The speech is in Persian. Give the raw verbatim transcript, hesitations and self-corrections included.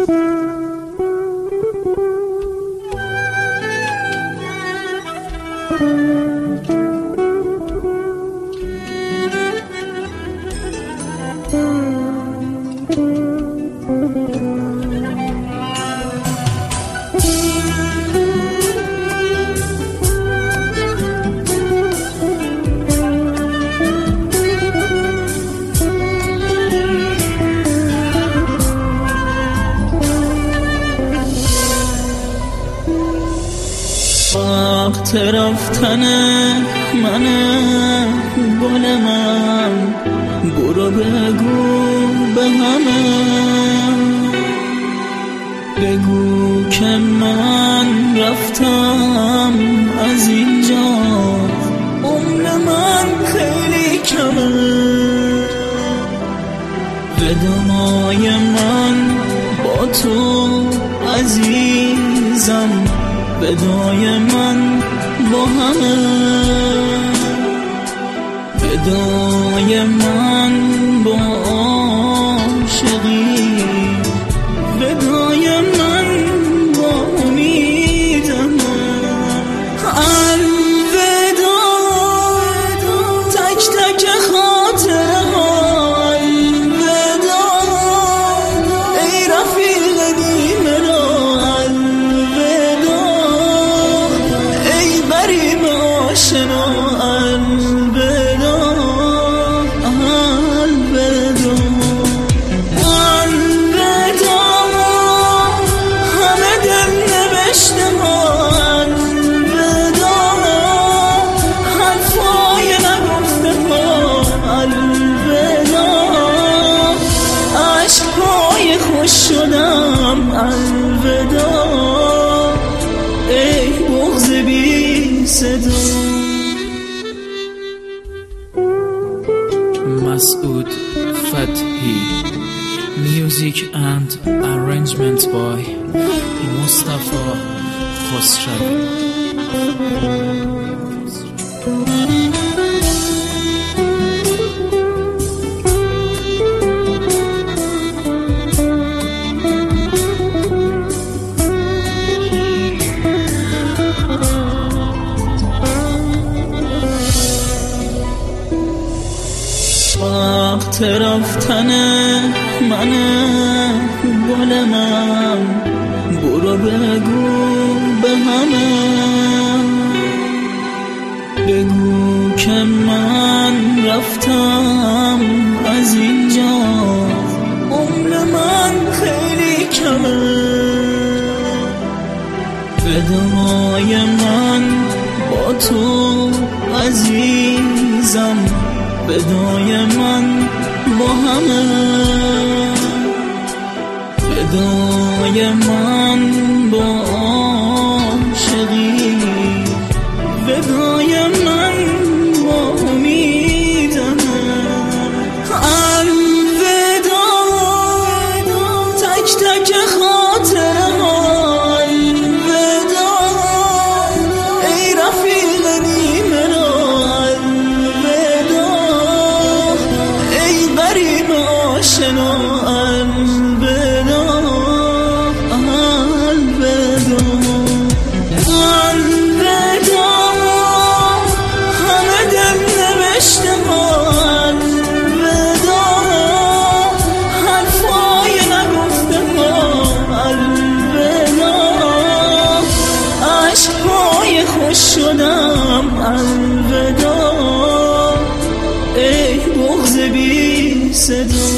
وقت رفتن منه گل من، برو بگو به همه، بگو که من رفتم از اینجا، عمر من خیلی کمه. وداعای من با تو عزیزم، وداع من با همه، وداع من با عاشقی، وداع من با امیدم. الوداع تک تک خاطره ها، الوداع ای رفیق نیمه را، الوداع ای غریب آشنا، الوداع الوداع الوداع همه دل نوشته ها، الوداع حرفای نگفته ها، الوداع عشقهای خوش شدم، الوداع ای بغض بی صدا. Masood Fathi. Music and arrangement by Mustafa Khosravi. وقت رفتن منه گل من، برو بگو به همه، بگو که من رفتم از اینجا، عمر من خیلی کمه. وداعای من با تو عزیزم، وداع من با همه، وداع من با عاشقی، وداع من با امیدم. الوداع تک تک خاطره ها، الوداع ای رفیق نیمه را، الوداع ای غریب آشنا، الوداع الوداع الوداع همه دل نوشته ها، الوداع حرفای نگفته ها، الوداع عشقهای خوش شدم، الوداع ای بغض بی صدا.